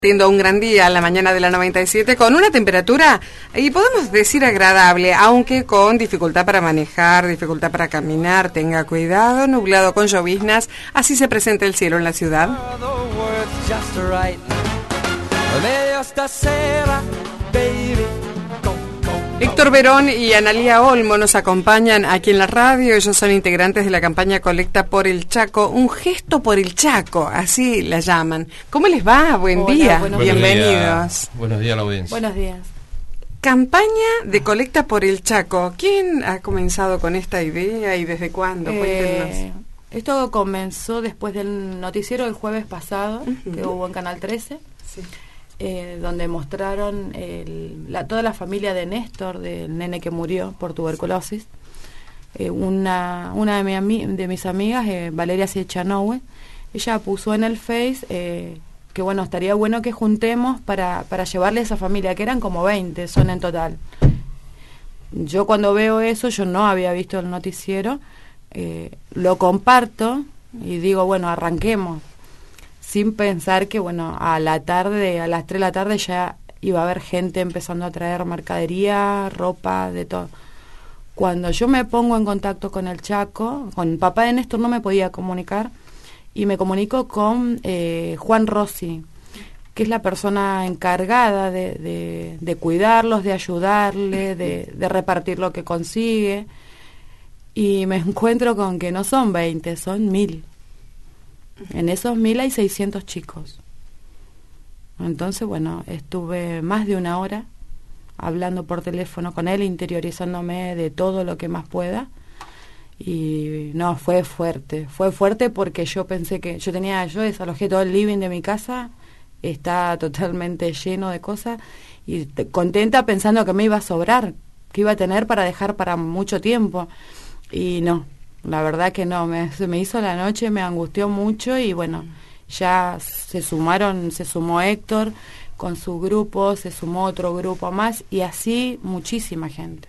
Teniendo un gran día en la mañana de la 97 con una temperatura, y podemos decir agradable, aunque con dificultad para manejar, dificultad para caminar. Tenga cuidado, nublado con lloviznas, así se presenta el cielo en la ciudad. Héctor Verón y Analía Olmo nos acompañan aquí en la radio. Ellos son integrantes de la campaña Colecta por el Chaco, un gesto por el Chaco, así la llaman. ¿Cómo les va? Buen día, bienvenidos. Buenos días a la audiencia. Buenos días. Campaña de Colecta por el Chaco. ¿Quién ha comenzado con esta idea y desde cuándo? Cuéntenos. Esto comenzó después del noticiero del jueves pasado, que hubo en Canal 13. Sí. Donde mostraron toda la familia de Néstor, del nene que murió por tuberculosis. Una de mis amigas, Valeria Siechanowe, ella puso en el Face que bueno, estaría bueno que juntemos para llevarle a esa familia, que eran como 20, son en total. Yo cuando veo eso, yo no había visto el noticiero, lo comparto y digo, bueno, arranquemos. Sin pensar que, bueno, a las 3 de la tarde ya iba a haber gente empezando a traer mercadería, ropa, de todo. Cuando yo me pongo en contacto con el Chaco, con el papá de Néstor no me podía comunicar, y me comunico con Juan Rossi, que es la persona encargada de cuidarlos, de ayudarle, de repartir lo que consigue, y me encuentro con que no son 20, son 1000. En esos 1000 hay 600 chicos. Entonces, bueno, estuve más de una hora hablando por teléfono con él, interiorizándome de todo lo que más pueda. Y no, fue fuerte porque yo pensé que yo desalojé todo el living de mi casa, está totalmente lleno de cosas, y contenta pensando que me iba a sobrar, que iba a tener para dejar para mucho tiempo. Y no. La verdad que no, se me hizo la noche, me angustió mucho y bueno, ya se sumó Héctor con su grupo, se sumó otro grupo más y así muchísima gente,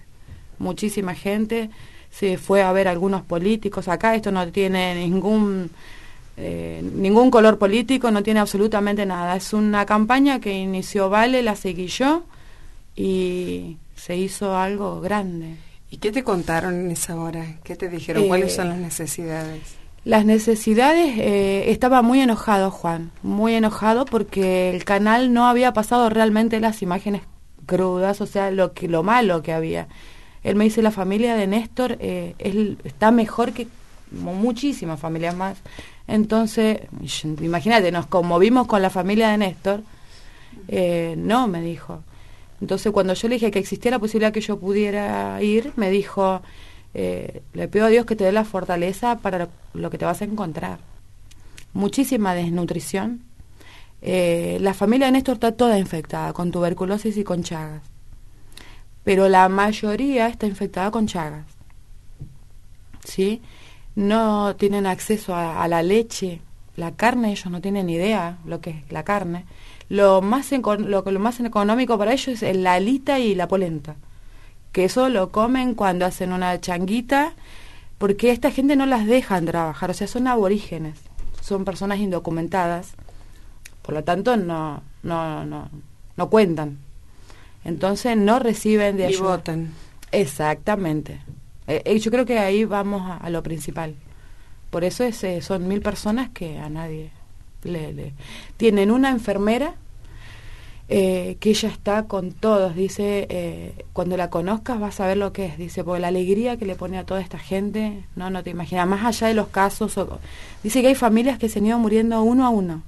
se fue a ver algunos políticos acá. Esto no tiene ningún color político, no tiene absolutamente nada, es una campaña que inició Vale, la seguí yo y se hizo algo grande. ¿Y qué te contaron en esa hora? ¿Qué te dijeron? ¿Cuáles son las necesidades? Las necesidades, estaba muy enojado Juan, muy enojado porque el canal no había pasado realmente las imágenes crudas, o sea, lo malo que había. Él me dice, la familia de Néstor está mejor que muchísimas familias más. Entonces, imagínate, nos conmovimos con la familia de Néstor. No, me dijo. Entonces, cuando yo le dije que existía la posibilidad que yo pudiera ir, me dijo, le pido a Dios que te dé la fortaleza para lo que te vas a encontrar. Muchísima desnutrición. La familia de Néstor está toda infectada, con tuberculosis y con Chagas. Pero la mayoría está infectada con Chagas. ¿Sí? No tienen acceso a la leche, la carne, ellos no tienen idea lo que es la carne. Lo más económico para ellos es la alita y la polenta, que eso lo comen cuando hacen una changuita, porque esta gente no las dejan trabajar, o sea, son aborígenes, son personas indocumentadas, por lo tanto no cuentan, entonces no reciben de ayuda. Y votan. Exactamente. Yo creo que ahí vamos a lo principal. Por eso son 1000 personas que a nadie tienen una enfermera que ella está con todos, dice, cuando la conozcas vas a ver lo que es, dice, porque la alegría que le pone a toda esta gente, no te imaginas, más allá de los casos, dice que hay familias que se han ido muriendo uno a uno.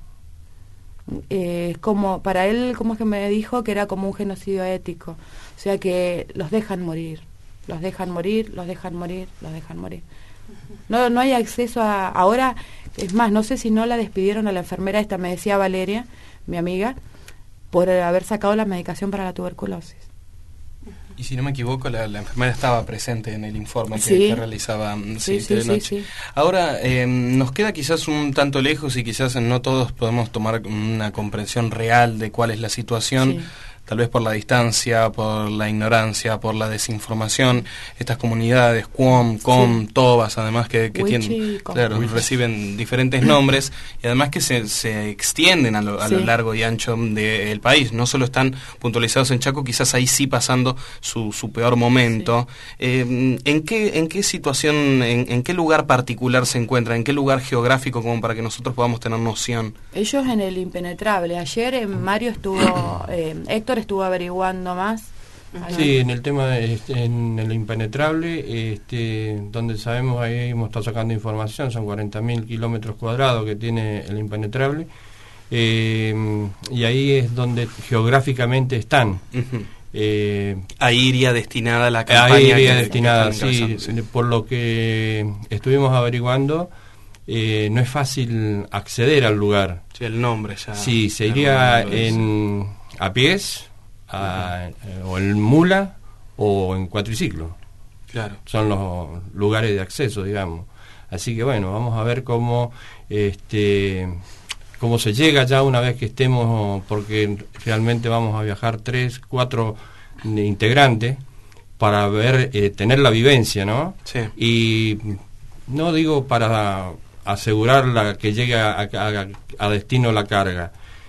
Como para él, como es que me dijo que era como un genocidio ético, o sea que los dejan morir. No hay acceso ahora, es más, no sé si no la despidieron a la enfermera esta, me decía Valeria, mi amiga, por haber sacado la medicación para la tuberculosis. Y si no me equivoco, la enfermera estaba presente en el informe que realizaba de noche. Sí. Ahora, nos queda quizás un tanto lejos y quizás no todos podemos tomar una comprensión real de cuál es la situación tal vez por la distancia, por la ignorancia, por la desinformación, estas comunidades, Cuom, Com, Tobas, además que tienen, claro, reciben diferentes nombres y además que se extienden a lo largo y ancho del país, no solo están puntualizados en Chaco, quizás ahí sí pasando su peor momento. ¿En qué situación, en qué lugar particular se encuentra, en qué lugar geográfico, como para que nosotros podamos tener noción? Ellos en el Impenetrable. Ayer Mario estuvo, Héctor estuvo averiguando más. Sí, en el tema en el Impenetrable, donde sabemos, ahí hemos estado sacando información, son 40.000 kilómetros cuadrados que tiene el Impenetrable, y ahí es donde geográficamente están. Ahí iría destinada la campaña. Ahí iría destinada, sí, por lo que estuvimos averiguando, no es fácil acceder al lugar. Sí, el nombre ya. Sí, se iría a pies, o en mula, o en cuatriciclo. Claro. Son los lugares de acceso, digamos. Así que bueno, vamos a ver cómo se llega ya una vez que estemos, porque realmente vamos a viajar 3, 4 integrantes para ver, tener la vivencia, ¿no? Sí. Y no digo para asegurar que llegue a destino la carga,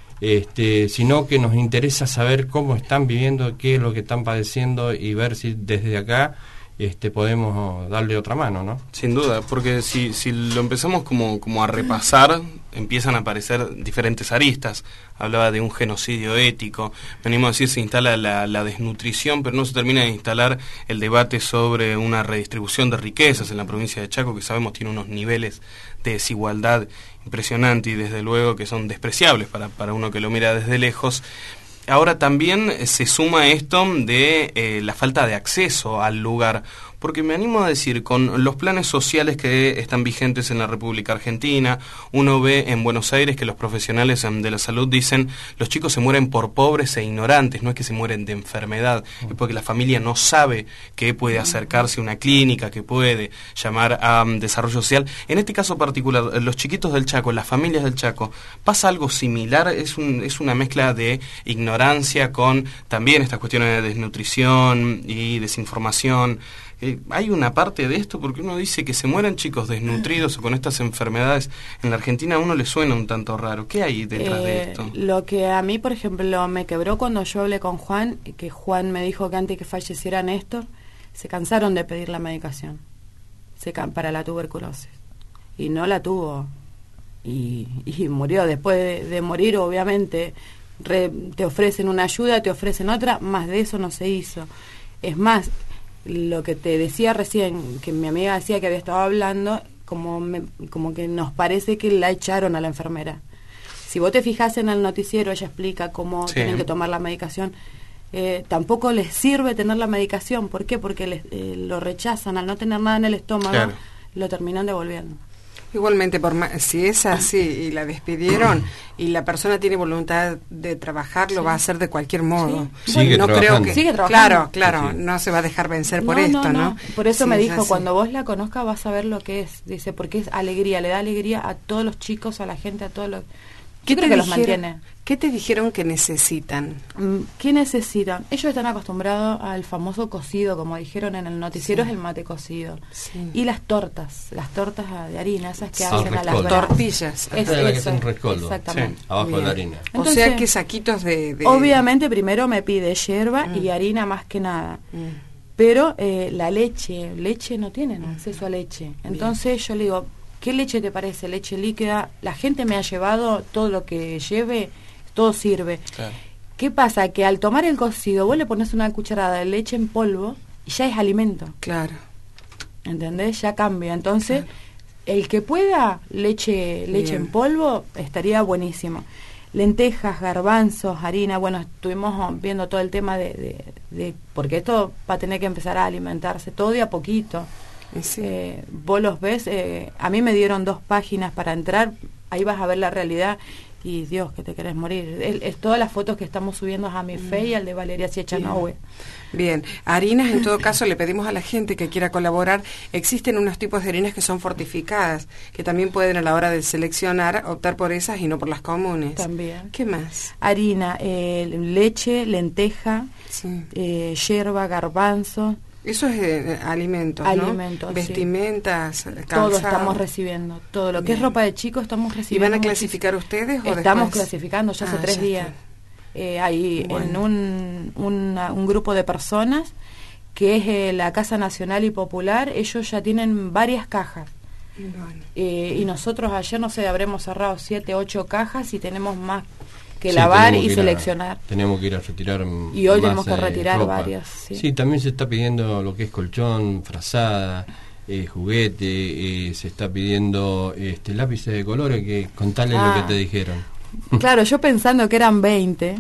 sino que nos interesa saber cómo están viviendo, qué es lo que están padeciendo y ver si desde acá podemos darle otra mano, ¿no? Sin duda, porque si lo empezamos como a repasar, empiezan a aparecer diferentes aristas. Hablaba de un genocidio ético, venimos a decir, se instala la desnutrición, pero no se termina de instalar el debate sobre una redistribución de riquezas en la provincia de Chaco, que sabemos tiene unos niveles de desigualdad impresionante y desde luego que son despreciables para uno que lo mira desde lejos. Ahora también se suma esto de la falta de acceso al lugar, porque me animo a decir, con los planes sociales que están vigentes en la República Argentina, uno ve en Buenos Aires que los profesionales de la salud dicen, los chicos se mueren por pobres e ignorantes, no es que se mueren de enfermedad, es porque la familia no sabe que puede acercarse a una clínica, que puede llamar a desarrollo social. En este caso particular, los chiquitos del Chaco, las familias del Chaco, ¿pasa algo similar? Es una mezcla de ignorancia con también estas cuestiones de desnutrición y desinformación. ¿Hay una parte de esto? Porque uno dice que se mueran chicos desnutridos o con estas enfermedades. En la Argentina a uno le suena un tanto raro. ¿Qué hay detrás de esto? Lo que a mí, por ejemplo, me quebró cuando yo hablé con Juan, que Juan me dijo que antes que falleciera Néstor, se cansaron de pedir la medicación para la tuberculosis. Y no la tuvo. Y murió. Después de morir, obviamente, te ofrecen una ayuda, te ofrecen otra, más de eso no se hizo. Es más, lo que te decía recién, que mi amiga decía que había estado hablando, como que nos parece que la echaron a la enfermera. Si vos te fijas en el noticiero, ella explica cómo tienen que tomar la medicación. Tampoco les sirve tener la medicación. ¿Por qué? Porque lo rechazan. Al no tener nada en el estómago, lo terminan devolviendo. Igualmente, si es así y la despidieron y la persona tiene voluntad de trabajar, lo va a hacer de cualquier modo. Sí. Sigue trabajando. Sigue trabajando. Claro, no se va a dejar vencer por esto, ¿no? Por eso me dijo, cuando vos la conozcas vas a ver lo que es. Dice, porque es alegría, le da alegría a todos los chicos, a la gente, a todos los... Yo creo que los mantiene. ¿Qué te dijeron que necesitan? ¿Qué necesitan? Ellos están acostumbrados al famoso cocido, como dijeron en el noticiero, es el mate cocido. Sí. Y las tortas de harina, esas que hacen a las tortillas. Es la que es un rescoldo, exactamente. Abajo de la harina. Entonces, o sea que saquitos de... Obviamente primero me pide yerba y harina más que nada. Pero la leche no tienen acceso a leche. Entonces yo le digo, ¿qué leche te parece? Leche líquida. La gente me ha llevado todo lo que lleve, todo sirve. Claro. ¿Qué pasa? Que al tomar el cocido, vos le pones una cucharada de leche en polvo y ya es alimento. Claro. ¿Entendés? Ya cambia. Entonces, el que pueda, leche en polvo, estaría buenísimo. Lentejas, garbanzos, harina. Bueno, estuvimos viendo todo el tema de porque esto va a tener que empezar a alimentarse todo de a poquito. Sí. Vos los ves, a mí me dieron 2 páginas para entrar, ahí vas a ver la realidad y Dios, que te querés morir. Es todas las fotos que estamos subiendo a mi Fe y al de Valeria Ciechanove. Bien, harinas en todo caso le pedimos a la gente que quiera colaborar, existen unos tipos de harinas que son fortificadas, que también pueden a la hora de seleccionar optar por esas y no por las comunes. También. ¿Qué más? Harina, leche, lenteja, Sí. yerba, garbanzo. Eso es alimentos, ¿no? Alimentos, vestimentas, Todo calzado. estamos recibiendo, todo lo que Bien. es ropa de chicos estamos ¿Y recibiendo. van a clasificar ustedes o Estamos después? clasificando ya hace 3 ya días. está. Hay Bueno. en un grupo de personas que es la Casa Nacional y Popular, ellos ya tienen varias cajas. Bueno. Y nosotros ayer, no sé, habremos cerrado 7, 8 cajas y tenemos más que Sí, lavar tenemos y que ir a- seleccionar. tenemos que ir a retirar Y hoy más, tenemos que retirar ropa. varias, sí. También se está pidiendo lo que es colchón, frazada, juguete, se está pidiendo lápices de colores, que contales lo que te dijeron. Claro, yo pensando que eran 20,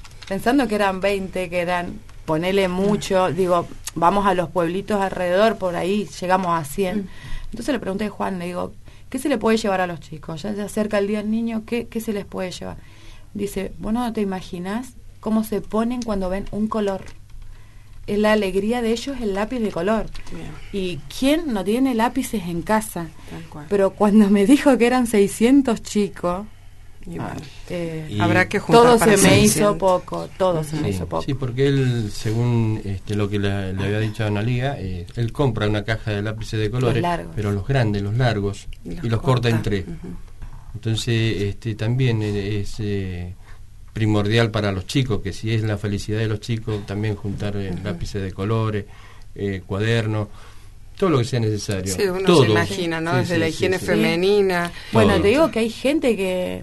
que eran, ponele mucho, digo, vamos a los pueblitos alrededor, por ahí llegamos a 100. Entonces le pregunté a Juan, le digo, ¿qué se le puede llevar a los chicos? Ya se acerca el Día del Niño, ¿qué se les puede llevar? Dice, vos no te imaginás cómo se ponen cuando ven un color. Es la alegría de ellos el lápiz de color. Bien. ¿Y quién no tiene lápices en casa? Tal cual. Pero cuando me dijo que eran 600 chicos, Y bueno, Y habrá que juntar todo para se me 600. hizo poco, todo se me hizo poco. Sí, porque él, según lo que le había dicho a Analía, él compra una caja de lápices de colores, largos. pero los grandes, los largos, y los corta en 3. Ujú. Entonces, también es primordial para los chicos, que si es la felicidad de los chicos, también juntar lápices de colores, cuadernos, todo lo que sea necesario. Sí, uno todo. se imagina, ¿no? Sí, Desde sí, la sí, higiene sí. femenina. Bueno, Todo. te digo que hay gente que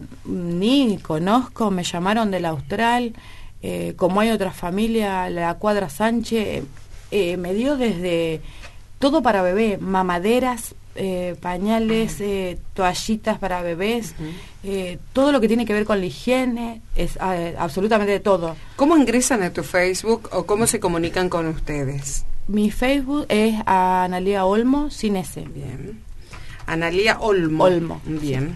ni conozco, me llamaron del Austral, como hay otra familia, la Cuadra Sánchez, me dio desde todo para bebé, mamaderas, pañales, toallitas para bebés, todo lo que tiene que ver con la higiene, es absolutamente todo. ¿Cómo ingresan a tu Facebook o cómo se comunican con ustedes? Mi Facebook es Analía Olmo, sin S. Bien. Analía Olmo. Olmo. Bien.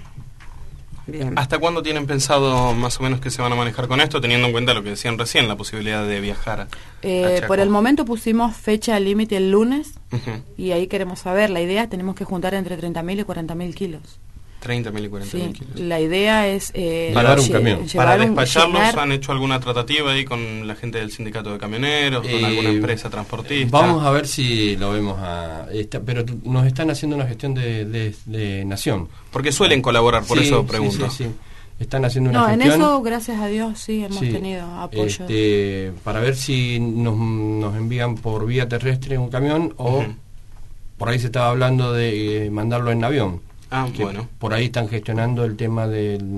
Bien. ¿Hasta cuándo tienen pensado más o menos que se van a manejar con esto, teniendo en cuenta lo que decían recién, la posibilidad de viajar a Chaco? Por el momento pusimos fecha límite el lunes Ujú. y ahí queremos saber, la idea tenemos que juntar entre 30.000 y 40.000 kilos. 30.000 y 40.000 Sí, kilos. la idea es Llevar un camión. Para despacharlos, llenar- ¿han hecho alguna tratativa ahí con la gente del sindicato de camioneros, con alguna empresa transportista? Vamos a ver si lo vemos pero nos están haciendo una gestión de nación. Porque suelen colaborar, por Sí, eso sí, pregunto. sí. Están haciendo una No, en gestión. eso, gracias a Dios, sí, hemos Sí, tenido apoyo. para ver si nos envían por vía terrestre un camión o Ujú. por ahí se estaba hablando de mandarlo en avión. Ah, que bueno. por ahí están gestionando el tema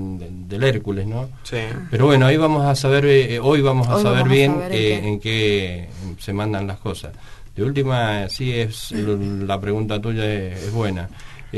del Hércules, ¿no? Sí. Pero bueno, ahí vamos a saber, hoy vamos a Hoy saber vamos a bien saber en qué se mandan las cosas. De última, sí, la pregunta tuya es buena.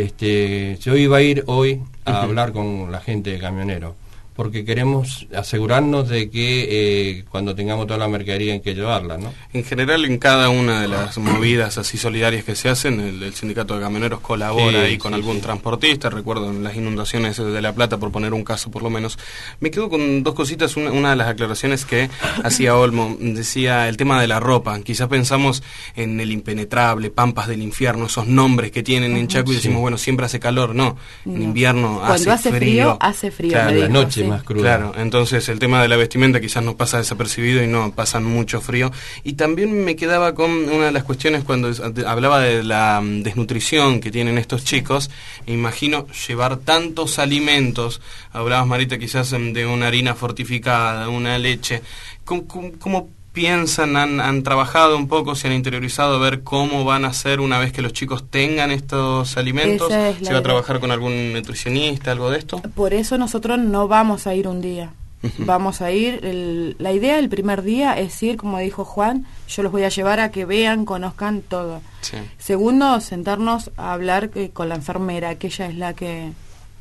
Yo iba a ir hoy a hablar con la gente de camioneros, porque queremos asegurarnos de que cuando tengamos toda la mercadería hay que llevarla, ¿no? En general, en cada una de las movidas así solidarias que se hacen, el sindicato de camioneros colabora Sí, ahí con sí, algún sí. transportista. Recuerdo en las inundaciones de La Plata, por poner un caso por lo menos. Me quedo con dos cositas. Una de las aclaraciones que hacía Olmo, decía el tema de la ropa. Quizás pensamos en el impenetrable, Pampas del Infierno, esos nombres que tienen en Chaco y decimos, Sí. bueno, siempre hace calor. No, en No. invierno Cuando hace frío, hace frío, Claro, me La dijo, noche sí. más cruda. Claro, entonces el tema de la vestimenta quizás nos pasa desapercibido y no pasan mucho frío. Y también me quedaba con una de las cuestiones cuando hablaba de la desnutrición que tienen estos chicos. Imagino llevar tantos alimentos, hablabas Marita quizás de una harina fortificada, una leche. ¿Cómo piensan, han trabajado un poco, se han interiorizado a ver cómo van a hacer una vez que los chicos tengan estos alimentos? Esa es la ¿Se va a idea. trabajar con algún nutricionista, algo de esto? Por eso nosotros no vamos a ir un día. Vamos a ir, la idea del primer día es ir, como dijo Juan, yo los voy a llevar a que vean, conozcan todo. Sí. Segundo, sentarnos a hablar con la enfermera, que ella es la que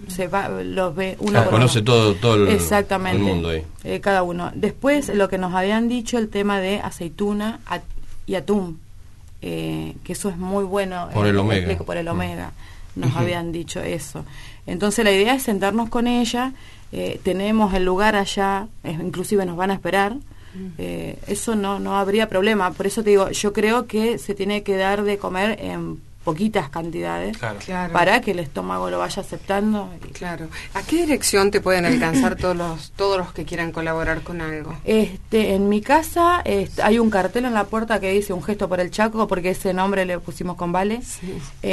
los ve uno por Conoce uno. todo el Exactamente, mundo ahí. cada uno. Después, lo que nos habían dicho, el tema de aceituna y atún, que eso es muy bueno. Por el omega. Por el omega, nos habían dicho eso. Entonces la idea es sentarnos con ella, tenemos el lugar allá, inclusive nos van a esperar. Eso no habría problema. Por eso te digo, yo creo que se tiene que dar de comer en poquitas cantidades, Claro. para que el estómago lo vaya aceptando. Claro. ¿A qué dirección te pueden alcanzar todos los que quieran colaborar con algo? En mi casa hay un cartel en la puerta que dice Un gesto por el Chaco, porque ese nombre le pusimos con Vale. Sí.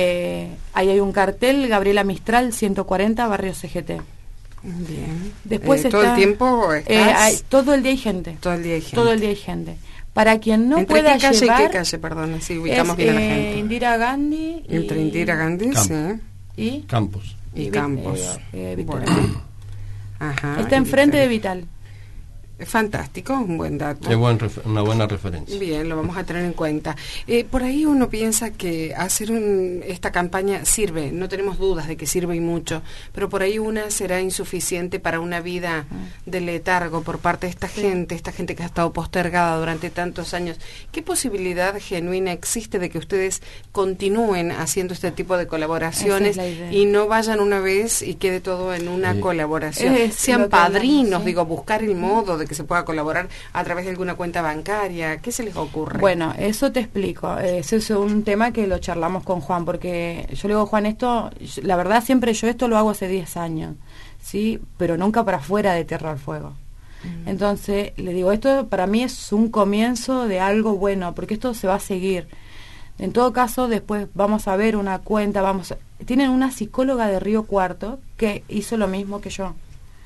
Ahí hay un cartel, Gabriela Mistral, 140, barrio CGT. Bien. Después ¿todo el tiempo estás? todo el día hay gente. Todo el día hay gente. Todo el día hay gente. Para quien no ¿Entre pueda qué calle llevar, y qué calle, perdón? Así ubicamos bien a la gente. Indira Gandhi. Entre Indira Gandhi, Campos. sí. Y Campos. Y Campos. Vital. Bueno. Ajá. Está enfrente de Vital. Fantástico, un buen dato. Es una buena referencia. Bien, lo vamos a tener en cuenta. Por ahí uno piensa que hacer esta campaña sirve, no tenemos dudas de que sirve y mucho, pero por ahí una será insuficiente para una vida de letargo por parte de esta gente que ha estado postergada durante tantos años. ¿Qué posibilidad genuina existe de que ustedes continúen haciendo este tipo de colaboraciones Esa es la idea. y no vayan una vez y quede todo en una colaboración? Es Sean lo que hablamos, padrinos, sí. digo, buscar el modo de que se pueda colaborar a través de alguna cuenta bancaria. ¿Qué se les ocurre? Bueno, eso te explico. Eso es un tema que lo charlamos con Juan, porque yo le digo, Juan, la verdad siempre yo esto lo hago hace 10 años, ¿sí? Pero nunca para afuera de Tierra del Fuego. Entonces, le digo, esto para mí es un comienzo de algo bueno, porque esto se va a seguir. En todo caso, después vamos a ver una cuenta, tienen una psicóloga de Río Cuarto que hizo lo mismo que yo.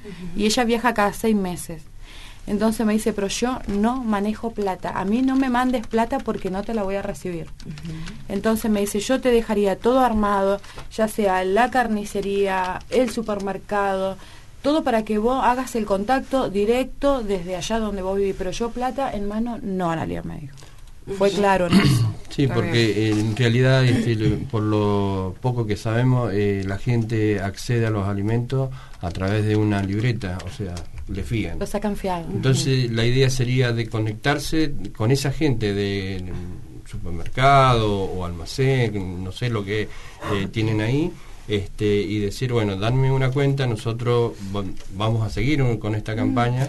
Y ella viaja cada 6 meses. Entonces me dice, pero yo no manejo plata, a mí no me mandes plata porque no te la voy a recibir. Entonces me dice, yo te dejaría todo armado, ya sea la carnicería, el supermercado, todo para que vos hagas el contacto directo desde allá donde vos vivís, pero yo plata en mano no, Analia, me dijo. Fue claro en eso. Sí, Está porque en realidad, por lo poco que sabemos, la gente accede a los alimentos a través de una libreta, o sea, le fían. Lo sacan fiado. Entonces, la idea sería de conectarse con esa gente de supermercado o almacén, no sé lo que tienen ahí, y decir, bueno, danme una cuenta, nosotros vamos a seguir con esta campaña,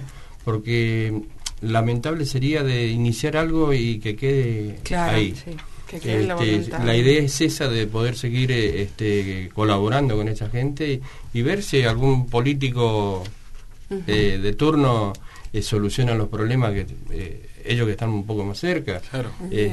porque lamentable sería de iniciar algo y que quede claro, ahí. sí, que quede la voluntad. La idea es esa, de poder seguir colaborando con esa gente y ver si algún político de turno soluciona los problemas que ellos que están un poco más cerca. Claro.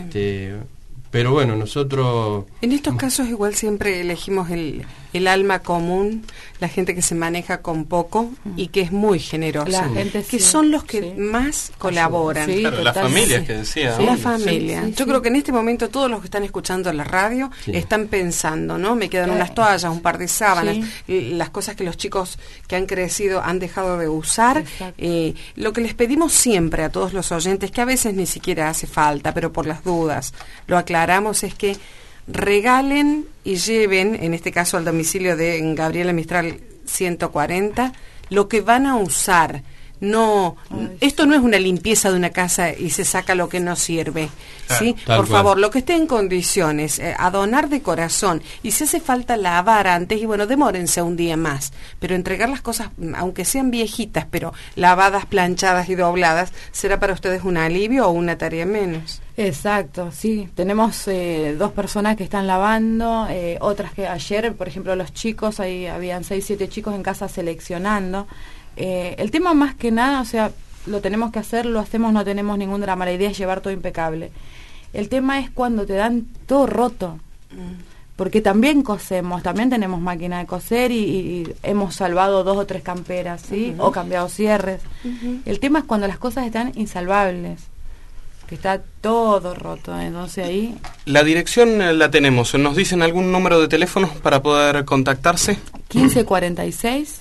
Pero bueno, nosotros... En estos casos igual siempre elegimos el alma común, la gente que se maneja con poco y que es muy generosa, La gente que sí, son los que sí. más colaboran. Sí, Claro, las total, familias sí. que decía. Sí, ¿no? La familia. sí, Yo sí. creo que en este momento todos los que están escuchando la radio Sí. están pensando, ¿no? Me quedan unas toallas, un par de sábanas, las cosas que los chicos que han crecido han dejado de usar. Exacto. Lo que les pedimos siempre a todos los oyentes, que a veces ni siquiera hace falta, pero por las dudas lo aclaramos, es que regalen y lleven, en este caso al domicilio de Gabriela Mistral 140, lo que van a usar. No, esto no es una limpieza de una casa y se saca lo que no sirve, Claro, ¿sí? tal Por cual. favor, lo que esté en condiciones, a donar de corazón, y si hace falta lavar antes, y bueno, demórense un día más, pero entregar las cosas, aunque sean viejitas, pero lavadas, planchadas y dobladas, será para ustedes un alivio o una tarea menos. Exacto, sí. Tenemos 2 personas que están lavando, otras que ayer, por ejemplo, los chicos, ahí habían 6, 7 chicos en casa seleccionando. El tema más que nada, o sea, lo tenemos que hacer, lo hacemos, no tenemos ningún drama, la idea es llevar todo impecable. El tema es cuando te dan todo roto, porque también cosemos, también tenemos máquina de coser y hemos salvado 2 o 3 camperas, ¿sí? O cambiado cierres. El tema es cuando las cosas están insalvables, que está todo roto, entonces ahí... La dirección la tenemos. ¿Nos dicen algún número de teléfono para poder contactarse? 1546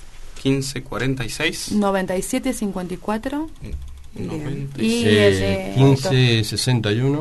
1546 9754 96. y el de 1561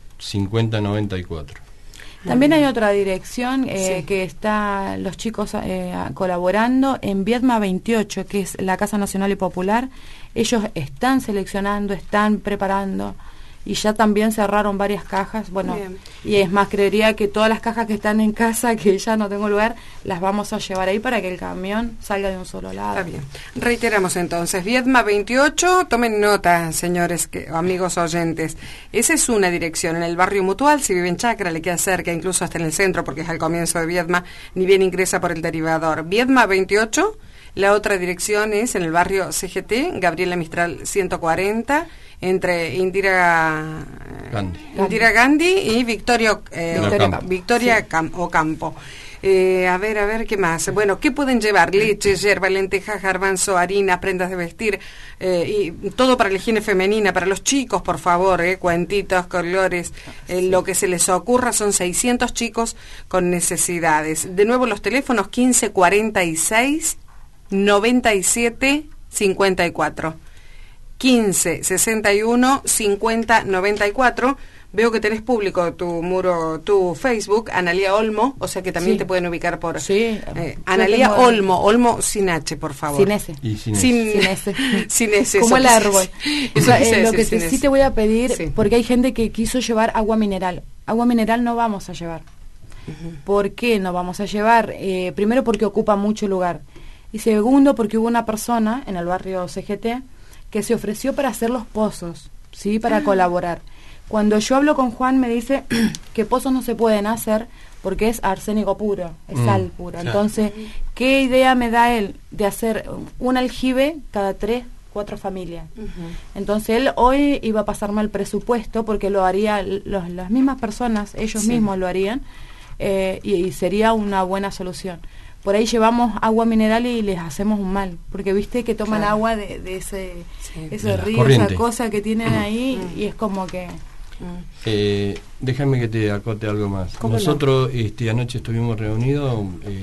5094. también hay otra dirección Sí. que está los chicos colaborando en Viedma 28, que es la Casa Nacional y Popular. Ellos están seleccionando, están preparando. y ya también cerraron varias cajas. Bueno, Bien. y es más, creería que todas las cajas que están en casa, que ya no tengo lugar, las vamos a llevar ahí para que el camión salga de un solo lado. Está bien. Reiteramos entonces, Viedma 28, tomen nota, señores, amigos oyentes. Esa es una dirección, en el barrio Mutual, si vive en Chacra, le queda cerca, incluso hasta en el centro, porque es al comienzo de Viedma, ni bien ingresa por el derivador. Viedma 28, la otra dirección es en el barrio CGT, Gabriela Mistral 140, entre Indira Gandhi y Victoria Ocampo. A ver, ¿qué más? Bueno, ¿qué pueden llevar? Leche, yerba, lentejas, garbanzo, harina, prendas de vestir, y todo para la higiene femenina, para los chicos, por favor, cuentitos, colores, lo que se les ocurra. Son 600 chicos con necesidades. De nuevo, los teléfonos 1546 97 54. 15 61 50 94. Veo que tenés público tu muro, tu Facebook, Analía Olmo, o sea que también te pueden ubicar por Analía Olmo sin H, por favor. Sin S. Y sin S. Sin S. Como el árbol. Lo que sin sí te voy a pedir, porque hay gente que quiso llevar agua mineral. Agua mineral no vamos a llevar. ¿Por qué no vamos a llevar? Primero porque ocupa mucho lugar. Y segundo porque hubo una persona en el barrio CGT que se ofreció para hacer los pozos, ¿sí? Para colaborar. Cuando yo hablo con Juan me dice que pozos no se pueden hacer porque es arsénico puro, es sal pura. Claro. Entonces, ¿qué idea me da él de hacer un aljibe cada 3, 4 familias? Entonces él hoy iba a pasarme el presupuesto porque lo haría las mismas personas, ellos mismos lo harían, y sería una buena solución. Por ahí llevamos agua mineral y les hacemos un mal, porque viste que toman agua de ese río, corriente. Esa cosa que tienen ahí, y es como que... Déjame que te acote algo más. Nosotros anoche estuvimos reunidos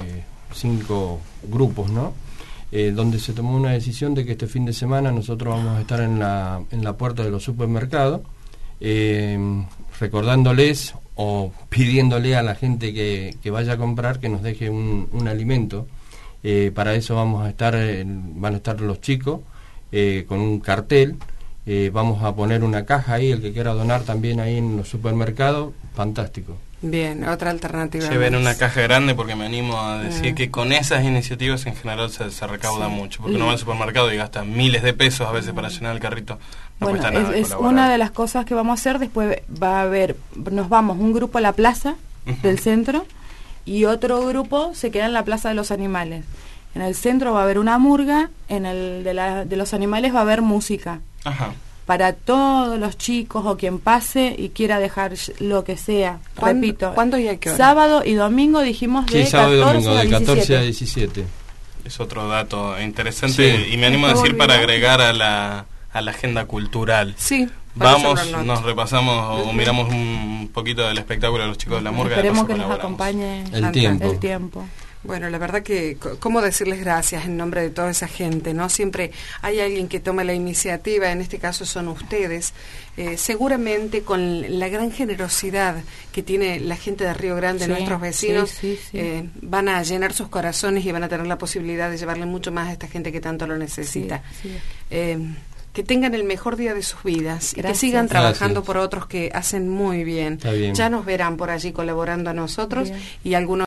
5 grupos, ¿no? Donde se tomó una decisión de que este fin de semana nosotros vamos a estar en la puerta de los supermercados, recordándoles o pidiéndole a la gente que vaya a comprar que nos deje un alimento. Para eso van a estar los chicos con un cartel. Vamos a poner una caja ahí, el que quiera donar también ahí en los supermercados, fantástico. Bien, otra alternativa. Lleven una caja grande, porque me animo a decir que con esas iniciativas en general se recauda mucho, porque uno va al supermercado y gasta miles de pesos a veces para llenar el carrito. No cuesta nada es una de las cosas que vamos a hacer. Después va a haber, nos vamos un grupo a la plaza del centro y otro grupo se queda en la plaza de los animales. En el centro va a haber una murga, en el de los animales va a haber música. Ajá. Para todos los chicos o quien pase y quiera dejar lo que sea. Repito, ¿cuándo y a qué hora? Sábado y domingo dijimos de 14 a 17. Es otro dato interesante, y me animo a decir para agregar a la agenda cultural. Sí. Vamos, nos repasamos o miramos un poquito del espectáculo de los chicos de la murga. Esperemos que nos acompañe el tiempo. Bueno, la verdad que, ¿cómo decirles gracias en nombre de toda esa gente, no? Siempre hay alguien que toma la iniciativa, en este caso son ustedes, seguramente con la gran generosidad que tiene la gente de Río Grande, nuestros vecinos, van a llenar sus corazones y van a tener la posibilidad de llevarle mucho más a esta gente que tanto lo necesita. Que tengan el mejor día de sus vidas y que sigan trabajando por otros que hacen muy bien. Ya nos verán por allí colaborando a nosotros y algunos